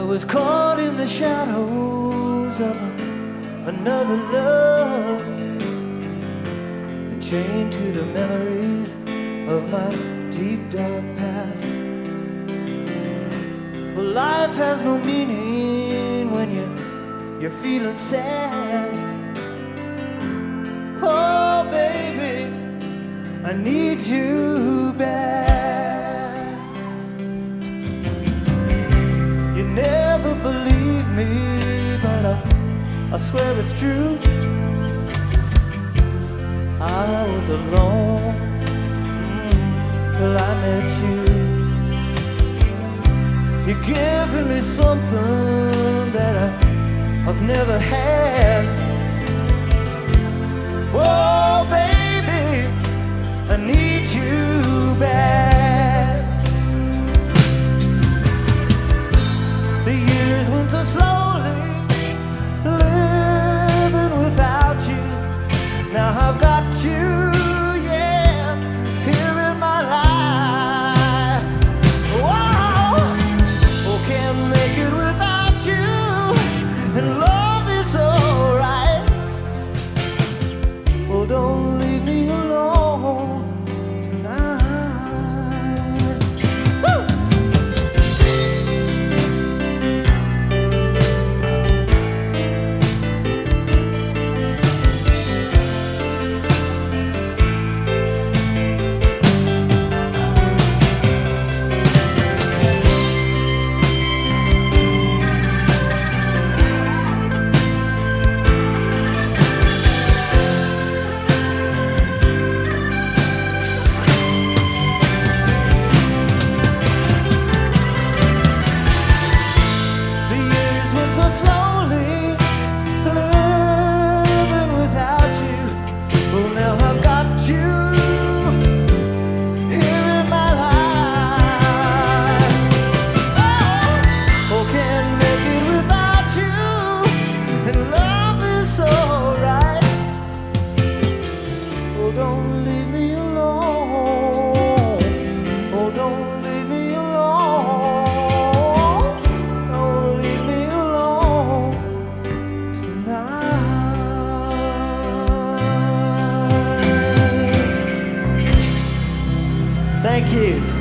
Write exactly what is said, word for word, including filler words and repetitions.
was caught in the shadows of a, another love, and chained to the memories of my deep dark past. Well, life has no meaning when you, you're feeling sad. Oh baby, I need you back. You never believe me, but I, I swear it's true. I was alone mm, till I met you. You're giving me something that I, I've never had. Oh baby, I need you back. The years went so slowly, living without you. Now I've got you, yeah, here in my life. Whoa, oh, can't make it without you, and love is alright. Oh, don't leave me alone tonight. Woo! Don't leave me alone. Oh, don't leave me alone. Don't leave me alone tonight. Thank you.